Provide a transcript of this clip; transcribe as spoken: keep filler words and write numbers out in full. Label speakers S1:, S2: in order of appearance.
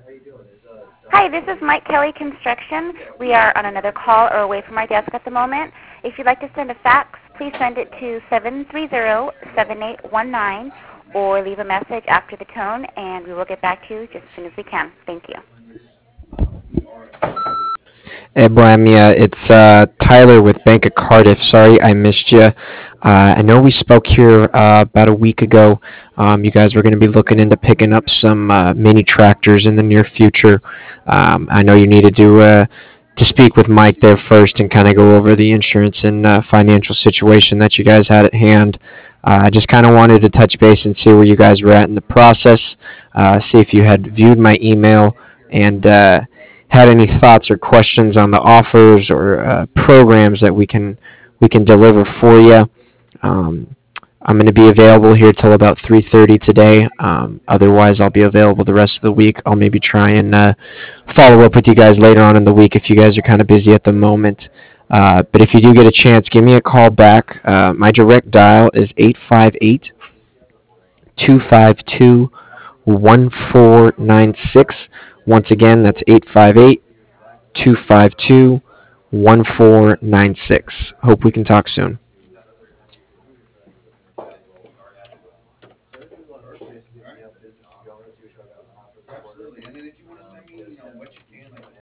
S1: Hi, this is Mike Kelly Construction. We are on another call or away from our desk at the moment. If you'd like to send a fax, please send it to seven three zero, seven eight one nine or leave a message after the tone, and we will get back to you just as soon as we can. Thank you.
S2: Hey, Bohemia, it's uh, Tyler with Bank of Cardiff. Sorry I missed you. Uh, I know we spoke here uh, about a week ago. Um, you guys were going to be looking into picking up some uh, mini tractors in the near future. Um, I know you needed to uh, to speak with Mike there first and kind of go over the insurance and uh, financial situation that you guys had at hand. Uh, I just kind of wanted to touch base and see where you guys were at in the process, uh, see if you had viewed my email, and uh, had any thoughts or questions on the offers or uh, programs that we can we can deliver for you. Um, I'm going to be available here till about three thirty today. Um, otherwise, I'll be available the rest of the week. I'll maybe try and uh, follow up with you guys later on in the week if you guys are kind of busy at the moment. Uh, but if you do get a chance, give me a call back. Uh, my direct dial is eight five eight, two five two, one four nine six. Once again, that's eight five eight, two five two, one four nine six. Hope we can talk soon.